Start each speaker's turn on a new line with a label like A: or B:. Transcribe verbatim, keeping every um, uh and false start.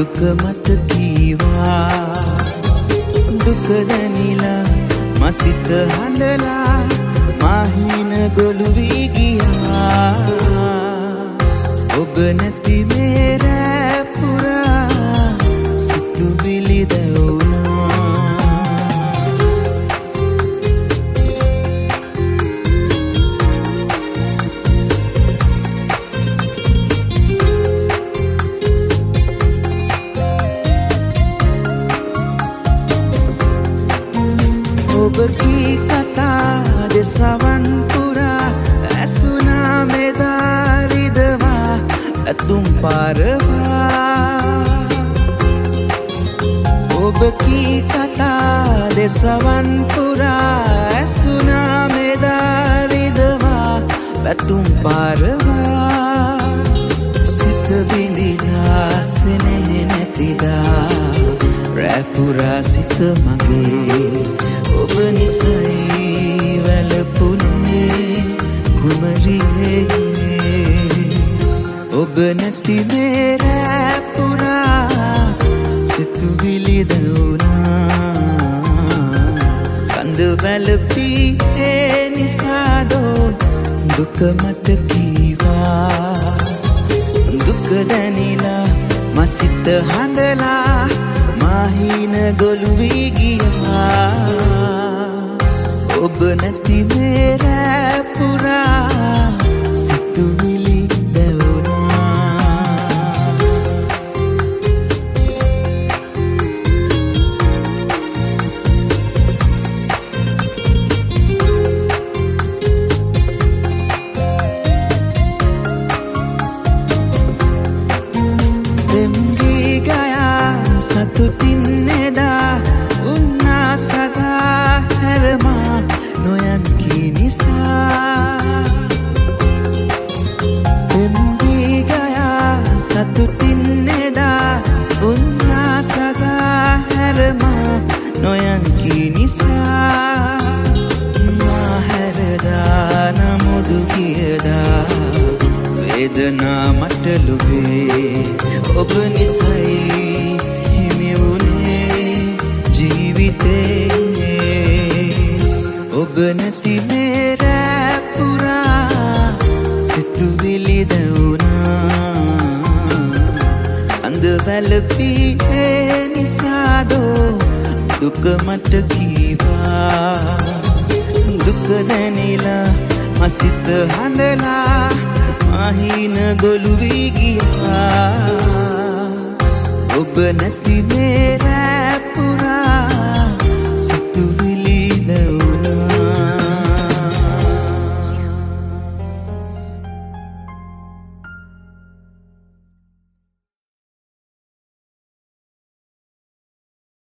A: දුක මට කීවා දුක දැනිලා මසිත හඬලා මාහින ගොළු වී ගියා ඔබ නැති මේ රෑ පුරා සිතුවිලි දැවුනා ඔබ කී කතා දෙසවන් පුරා ඇසුනා මෙදා රිදවා ඇතුම් පාරවා ඔබ කී කතා දෙසවන් පුරා ඇසුනා මෙදා රිදවා ඇතුම් පාරවා සිත බිඳිලා සෙනෙහ නැතිලා රැපුරා සිත මගේ ඔබ නිසයි වැළපුනේ කුමරියේ ඔබ නැති මේ රෑ පුරා සිතුවිලි දැවුනා කඳ වැළපී ඒ නිසාදෝ දුක මට කීවා දුක දැනිලා මසිත හඬලා මාහින ගොළු වී ගියා ඔබ නැති මේ රෑ පුරා සිතුවිලි දැවුනා දෙම්ගී ගයා සතුටින් එදා උන්නා සදා හැරමා නොයන් කී නිසා දෙම්ගී ගයා සතුටින් එදා උන්නා සදා හැරමා නොයන් කී නිසා මා හැරදා නමුදු කියදා වේදනා මට ලොවේ ඔබ නිසයි හිමි වුණේ ජීවිතේ ඔබ නැති මේ රෑ පුරා සිතුවිලි දැවුනා අඳ වැළපී ඒ නිසාදෝ දුක මට කීවා දුක දැනිලා මසිත හඬලා මාහින ගොළු වී ගියා ඔබ නැති මේ රෑ